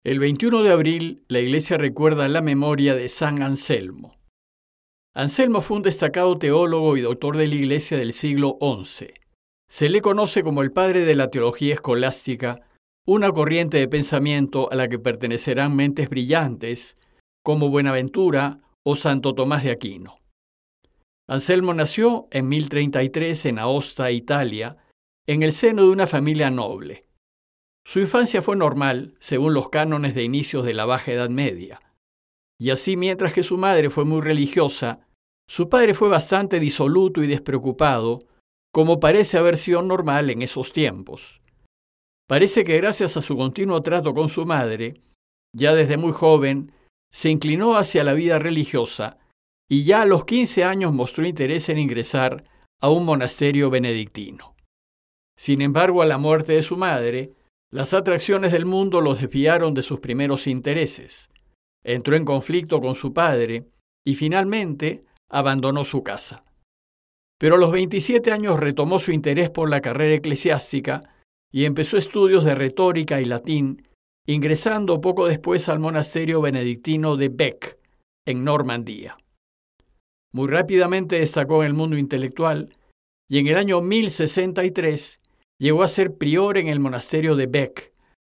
El 21 de abril, la Iglesia recuerda la memoria de San Anselmo. Anselmo fue un destacado teólogo y doctor de la Iglesia del siglo XI. Se le conoce como el padre de la teología escolástica, una corriente de pensamiento a la que pertenecerán mentes brillantes como Buenaventura o Santo Tomás de Aquino. Anselmo nació en 1033 en Aosta, Italia, en el seno de una familia noble. Su infancia fue normal, según los cánones de inicios de la Baja Edad Media. Y así, mientras que su madre fue muy religiosa, su padre fue bastante disoluto y despreocupado, como parece haber sido normal en esos tiempos. Parece que gracias a su continuo trato con su madre, ya desde muy joven, se inclinó hacia la vida religiosa y ya a los 15 años mostró interés en ingresar a un monasterio benedictino. Sin embargo, a la muerte de su madre, las atracciones del mundo los desviaron de sus primeros intereses. Entró en conflicto con su padre y finalmente abandonó su casa. Pero a los 27 años retomó su interés por la carrera eclesiástica y empezó estudios de retórica y latín, ingresando poco después al monasterio benedictino de Bec, en Normandía. Muy rápidamente destacó en el mundo intelectual y en el año 1063 llegó a ser prior en el monasterio de Bec,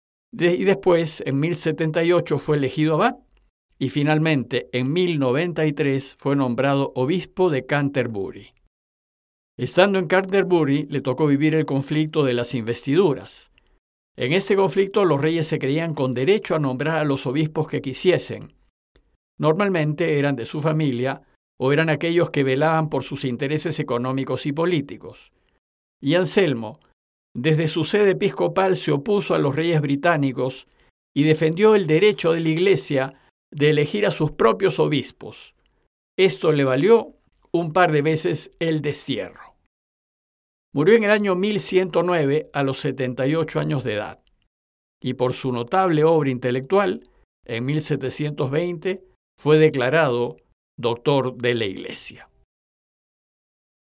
y después, en 1078, fue elegido abad, y finalmente, en 1093, fue nombrado obispo de Canterbury. Estando en Canterbury, le tocó vivir el conflicto de las investiduras. En este conflicto, los reyes se creían con derecho a nombrar a los obispos que quisiesen. Normalmente eran de su familia o eran aquellos que velaban por sus intereses económicos y políticos. Y Anselmo, desde su sede episcopal, se opuso a los reyes británicos y defendió el derecho de la Iglesia de elegir a sus propios obispos. Esto le valió un par de veces el destierro. Murió en el año 1109 a los 78 años de edad, y por su notable obra intelectual, en 1720 fue declarado doctor de la Iglesia.